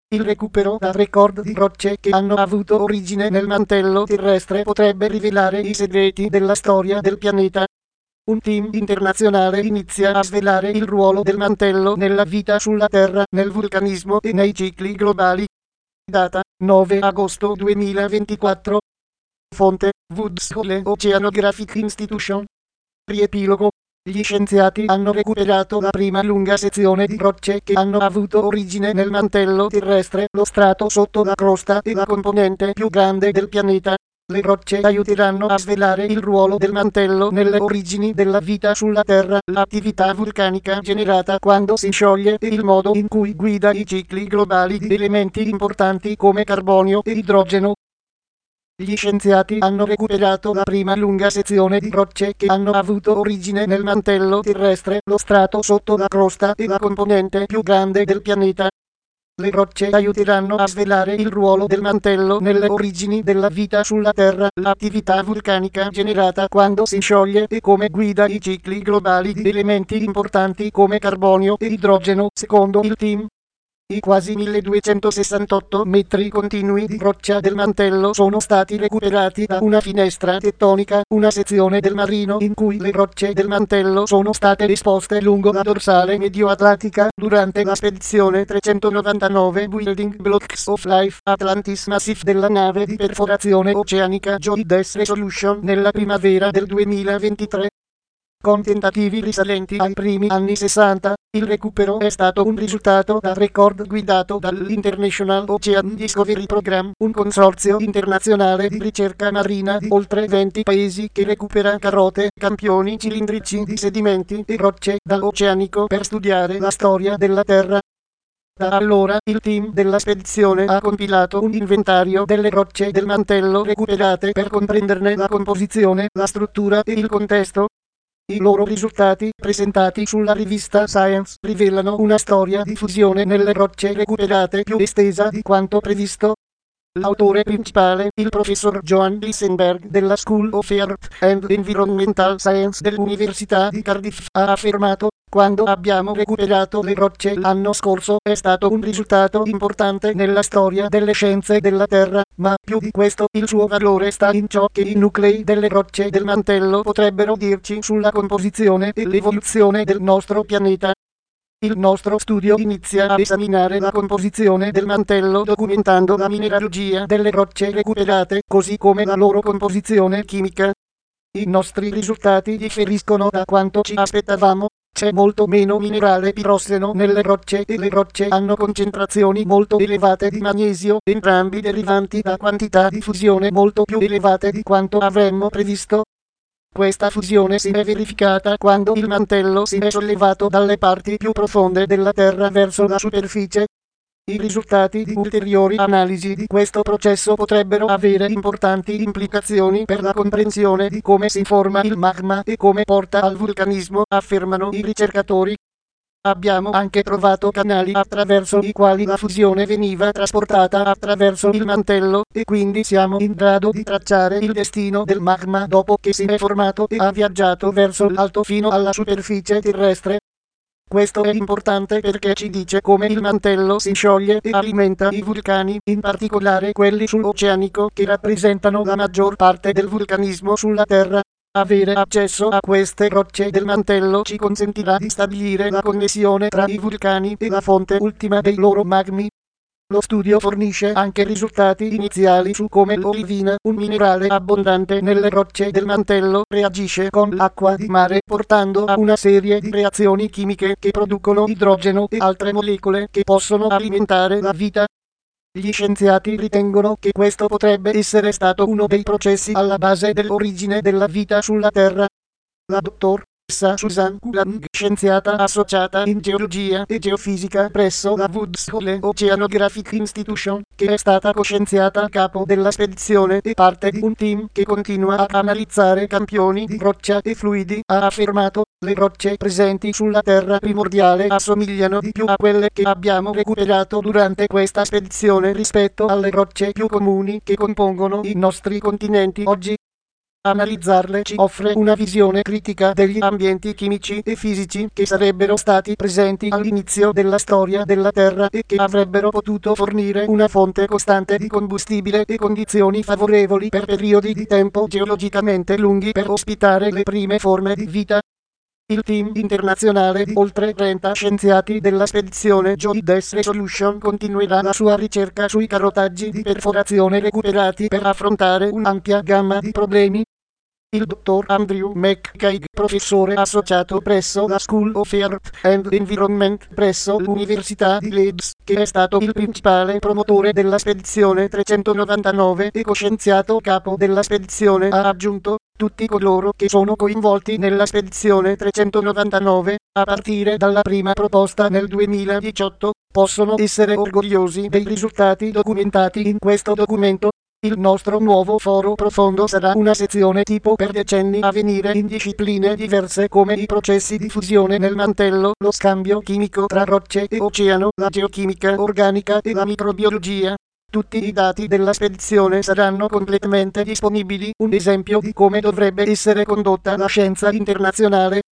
Il recupero da record di rocce che hanno avuto origine nel mantello terrestre potrebbe rivelare i segreti della storia del pianeta. Un team internazionale inizia a svelare il ruolo del mantello nella vita sulla Terra, nel vulcanismo e nei cicli globali. Data 9 agosto 2024. Fonte Woods Hole Oceanographic Institution. Riepilogo. Gli scienziati hanno recuperato la prima lunga sezione di rocce che hanno avuto origine nel mantello terrestre, lo strato sotto la crosta e la componente più grande del pianeta. Le rocce aiuteranno a svelare il ruolo del mantello nelle origini della vita sulla Terra, l'attività vulcanica generata quando si scioglie e il modo in cui guida i cicli globali di elementi importanti come carbonio e idrogeno. Gli scienziati hanno recuperato la prima lunga sezione di rocce che hanno avuto origine nel mantello terrestre, lo strato sotto la crosta e la componente più grande del pianeta. Le rocce aiuteranno a svelare il ruolo del mantello nelle origini della vita sulla Terra, l'attività vulcanica generata quando si scioglie e come guida i cicli globali di elementi importanti come carbonio e idrogeno, secondo il team. I quasi 1268 metri continui di roccia del mantello sono stati recuperati da una finestra tettonica, una sezione del marino in cui le rocce del mantello sono state esposte lungo la dorsale medio-atlantica durante la spedizione 399 Building Blocks of Life Atlantis Massif della nave di perforazione oceanica JOIDES Resolution nella primavera del 2023. Con tentativi risalenti ai primi anni 60, il recupero è stato un risultato da record guidato dall'International Ocean Discovery Program, un consorzio internazionale di ricerca marina di oltre 20 paesi che recupera carote, campioni cilindrici di sedimenti e rocce dall'oceanico per studiare la storia della Terra. Da allora, il team della spedizione ha compilato un inventario delle rocce del mantello recuperate per comprenderne la composizione, la struttura e il contesto. I loro risultati, presentati sulla rivista Science, rivelano una storia di fusione nelle rocce recuperate più estesa di quanto previsto. L'autore principale, il professor Johan Lisenberg della School of Earth and Environmental Science dell'Università di Cardiff, ha affermato: quando abbiamo recuperato le rocce l'anno scorso è stato un risultato importante nella storia delle scienze della Terra, ma più di questo il suo valore sta in ciò che i nuclei delle rocce del mantello potrebbero dirci sulla composizione e l'evoluzione del nostro pianeta. Il nostro studio inizia a esaminare la composizione del mantello documentando la mineralogia delle rocce recuperate, così come la loro composizione chimica. I nostri risultati differiscono da quanto ci aspettavamo. C'è molto meno minerale pirosseno nelle rocce e le rocce hanno concentrazioni molto elevate di magnesio, entrambi derivanti da quantità di fusione molto più elevate di quanto avremmo previsto. Questa fusione si è verificata quando il mantello si è sollevato dalle parti più profonde della Terra verso la superficie. I risultati di ulteriori analisi di questo processo potrebbero avere importanti implicazioni per la comprensione di come si forma il magma e come porta al vulcanismo, affermano i ricercatori. Abbiamo anche trovato canali attraverso i quali la fusione veniva trasportata attraverso il mantello, e quindi siamo in grado di tracciare il destino del magma dopo che si è formato e ha viaggiato verso l'alto fino alla superficie terrestre. Questo è importante perché ci dice come il mantello si scioglie e alimenta i vulcani, in particolare quelli sull'oceanico che rappresentano la maggior parte del vulcanismo sulla Terra. Avere accesso a queste rocce del mantello ci consentirà di stabilire la connessione tra i vulcani e la fonte ultima dei loro magmi. Lo studio fornisce anche risultati iniziali su come l'olivina, un minerale abbondante nelle rocce del mantello, reagisce con l'acqua di mare, portando a una serie di reazioni chimiche che producono idrogeno e altre molecole che possono alimentare la vita. Gli scienziati ritengono che questo potrebbe essere stato uno dei processi alla base dell'origine della vita sulla Terra. La dottoressa Susan Kulang, scienziata associata in geologia e geofisica presso la Woods Hole Oceanographic Institution, che è stata coscienziata a capo della spedizione e parte di un team che continua ad analizzare campioni di roccia e fluidi, ha affermato: le rocce presenti sulla Terra primordiale assomigliano di più a quelle che abbiamo recuperato durante questa spedizione rispetto alle rocce più comuni che compongono i nostri continenti oggi. Analizzarle ci offre una visione critica degli ambienti chimici e fisici che sarebbero stati presenti all'inizio della storia della Terra e che avrebbero potuto fornire una fonte costante di combustibile e condizioni favorevoli per periodi di tempo geologicamente lunghi per ospitare le prime forme di vita. Il team internazionale di oltre 30 scienziati della spedizione JOIDES Resolution continuerà la sua ricerca sui carotaggi di perforazione recuperati per affrontare un'ampia gamma di problemi. Il dottor Andrew McCaig, professore associato presso la School of Earth and Environment presso l'Università di Leeds, che è stato il principale promotore della spedizione 399 e co-scienziato capo della spedizione, ha aggiunto: tutti coloro che sono coinvolti nella spedizione 399, a partire dalla prima proposta nel 2018, possono essere orgogliosi dei risultati documentati in questo documento. Il nostro nuovo foro profondo sarà una sezione tipo per decenni a venire in discipline diverse come i processi di fusione nel mantello, lo scambio chimico tra rocce e oceano, la geochimica organica e la microbiologia. Tutti i dati della spedizione saranno completamente disponibili, un esempio di come dovrebbe essere condotta la scienza internazionale.